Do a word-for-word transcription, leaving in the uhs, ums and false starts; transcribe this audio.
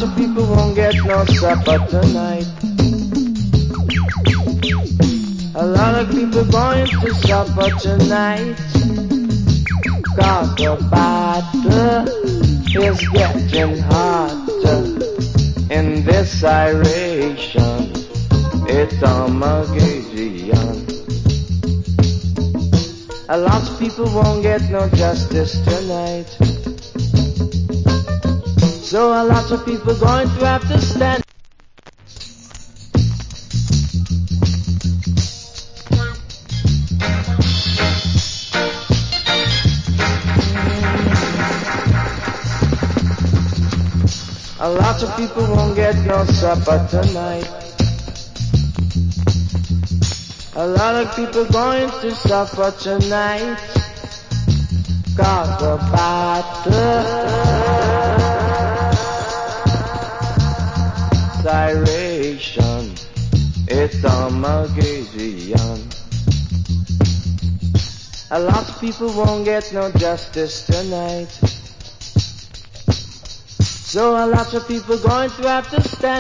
lot of people won't get no supper tonight. A lot of people going to supper tonight. Cause the battle is getting hotter in this iration. It's Armageddon. A lot of people won't get no justice tonight. So a lot of people going to have to stand. A lot of people won't get no supper tonight. A lot of people going to suffer tonight. Cause the battle Siration, it's Armageddon. A lot of people won't get no justice tonight. So a lot of people going to have to stand.